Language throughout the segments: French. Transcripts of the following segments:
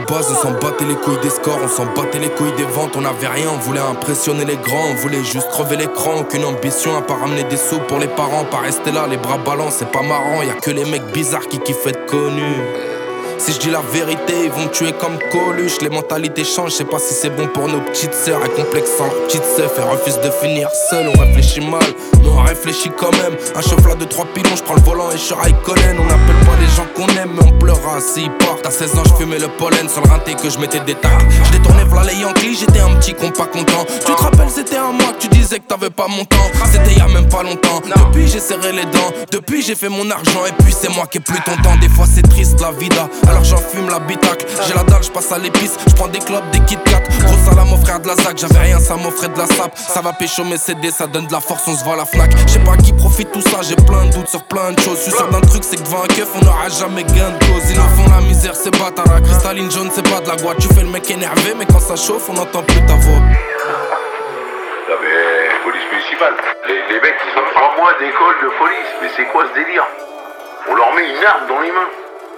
base, on s'en battait les couilles des scores, on s'en battait les couilles des ventes. On avait rien, on voulait impressionner les grands, on voulait juste crever l'écran. Aucune ambition à pas ramener des sous pour les parents, pas rester là les bras ballants, c'est pas marrant. Y'a que les mecs bizarres qui kiffent être connus. Si je dis la vérité, ils vont me tuer comme Coluche. Les mentalités changent, je sais pas si c'est bon pour nos petites sœurs. Elles complexent sans leur petite sœur et refusent de finir seul. On réfléchit mal, mais on réfléchit quand même. Un chauffeur de 3 pilons, je prends le volant et je suis Raikkonen. On appelle pas les gens qu'on aime, mais on pleura s'ils partent. À 16 ans, je fumais le pollen sur le rinté que je mettais des tacs. Je détournais v'là les Yankees, j'étais un petit con pas content. Tu te rappelles, c'était un mois que tu disais que t'avais pas mon temps. C'était y'a même pas longtemps. Depuis, j'ai serré les dents. Depuis, j'ai fait mon argent. Et puis, c'est moi qui ai plus ton temps. Des fois, c'est triste la vida. Alors j'en fume l'habitacle. J'ai la dalle, j'passe à l'épice. J'prends des clopes, des Kit Kat. Gros salam au frère de la Zach. J'avais rien, ça m'offrait de la sape. Ça va pécho mes CD, ça donne de la force, on se voit à la Fnac. J'sais pas qui profite tout ça, j'ai plein de doutes sur plein de choses. J'suis sûr d'un truc, c'est que devant un keuf, on n'aura jamais gain de cause. Ils nous font la misère, c'est pas ta cristalline jaune, c'est pas de la boîte. Tu fais le mec énervé, mais quand ça chauffe, on n'entend plus ta voix. Non mais, police municipale. Les mecs, ils ont 3 mois d'école de police. Mais c'est quoi ce délire? On leur met une arme dans les mains.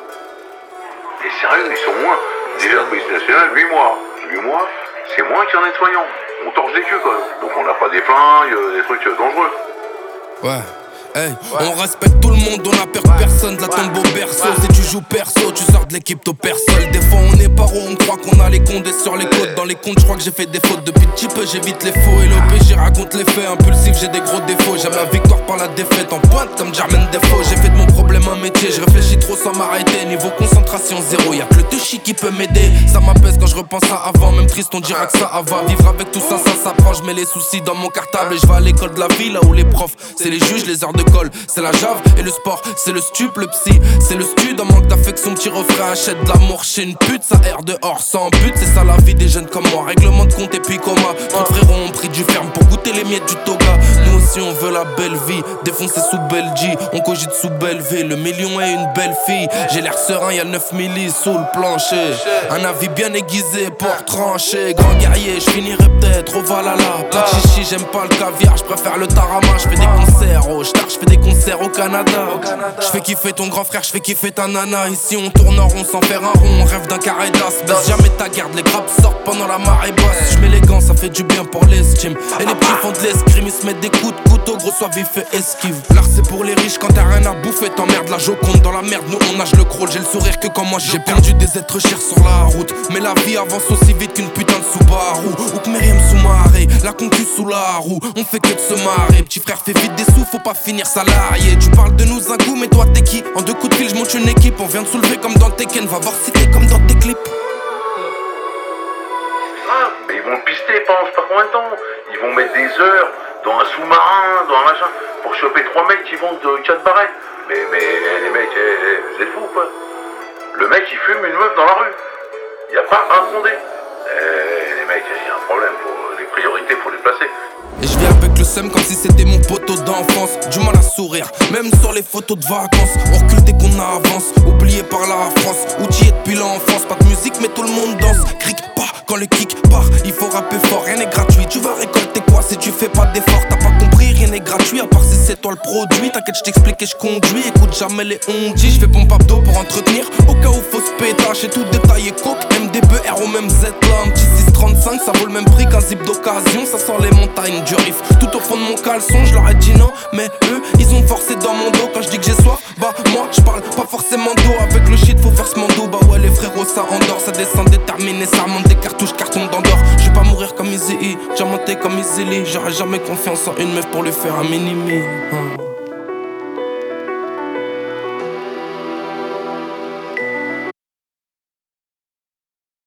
Et sérieux, ils sont moins. Déjà, la police nationale, 8 mois. 8 mois, c'est moins qu'un nettoyant. On torche des queues, quoi. Donc on n'a pas des flingues, des trucs dangereux. Ouais. Hey, on respecte tout le monde, on a peur personne, de la tombe au berceau. Si tu joues perso, tu sors de l'équipe, t'au seul. Des fois on est paro, on croit qu'on a les condés sur les côtes. Dans les comptes, je crois que j'ai fait des fautes. Depuis petit peu, j'évite les faux. Et l'OP, j'y raconte les faits. Impulsif, j'ai des gros défauts. J'aime la victoire par la défaite. En pointe comme Jermaine Defoe. J'ai fait de mon problème un métier. Je réfléchis trop sans m'arrêter. Niveau concentration zéro, y'a que le touchy qui peut m'aider. Ça m'apaise quand je repense à avant. Même triste, on dira que ça va. Vivre avec tout ça, ça s'apprend. Je mets les soucis dans mon cartable. Et je vais à l'école de la vie, là où les profs, c'est les juges, les heures de colle. C'est la jave et le sport, c'est le stup, le psy, c'est le stud. En manque d'affection, petit refrain, achète de l'amour chez une pute. Ça erre dehors sans but, c'est ça la vie des jeunes comme moi. Règlement de compte et puis coma. Trop de frérots ont pris du ferme pour goûter les miettes du toga. Nous aussi on veut la belle vie, défoncer sous Belgique. On cogite sous Bellevue, le million est une belle fille. J'ai l'air serein, y'a 9 millis sous le plancher. Un avis bien aiguisé pour trancher. Grand guerrier, je finirai peut-être au Valhalla. Pas de chichi, j'aime pas le caviar, je préfère le tarama. Je fais des concerts au Star, je fais des concerts au Canada. Je fais kiffer ton grand frère, je fais kiffer ta nana. Ici on tourne en rond sans faire un rond. On rêve d'un carré d'as. Baisse jamais ta garde, les grappes sortent pendant la marée basse. Je mets les gants, ça fait du bien pour l'estime. Et les petits font de l'escrime, ils se mettent des coups de couteau. Gros soit vif et esquive. L'art c'est pour les riches, quand t'as rien à bouffer, t'emmerdes la Joconde dans la merde. Nous on nage le crawl, j'ai le sourire que quand moi j'ai perdu des êtres chers sur la route. Mais la vie avance aussi vite qu'une putain de Subaru. Ou que Myriam sous marée, la concu sous la roue. On fait que de se marrer, petit frère fait vite des sous, faut pas finir salarié. Tu parles de nous un goût, mais toi t'es qui? En 2 coups de fil, je monte une équipe. On vient de soulever comme dans Tekken, va voir si t'es comme dans tes clips. Ah, mais ils vont le pister pendant je sais pas combien de temps. Ils vont mettre des heures dans un sous-marin, dans un machin, pour choper 3 mecs qui vendent 4 barrettes. Mais les mecs, vous êtes fous quoi? Le mec il fume une meuf dans la rue. Y a pas un fondé. Les mecs, y a un problème, les priorités faut les placer. Et je viens avec le seum comme si c'était mon poteau d'enfance. Du mal à sourire, même sur les photos de vacances. On recule dès qu'on avance, oublié par la France. Outillé depuis l'enfance, pas de musique mais tout le monde danse. Cric pas quand le kick part, il faut rapper fort, rien n'est gratuit. Tu vas récolter quoi si tu fais pas d'effort? T'as pas compris, rien n'est gratuit à part si c'est toi le produit. T'inquiète, je t'explique et je conduis. Écoute jamais les ondis, je fais pompe abdos pour entretenir. Au cas où faut se pétage, j'ai tout détaillé. Coke, MDBR au même Z là. Un petit 635, ça vaut le même prix qu'un zip d'occasion. Ça sort les montagnes du riff, tout au fond de mon caleçon. Je leur ai dit non, mais eux, ils ont forcé dans mon dos. Quand je dis que j'ai soif, bah moi je parle pas forcément d'eau. Avec le shit faut faire ce mando. Bah ouais les frérots ça endort, ça descend déterminé. Ça remonte des cartouches, carton d'Andorre. Je vais pas mourir comme Easy E, diamanté comme Easy Lee. J'aurais jamais confiance en une meuf pour lui faire un mini-me.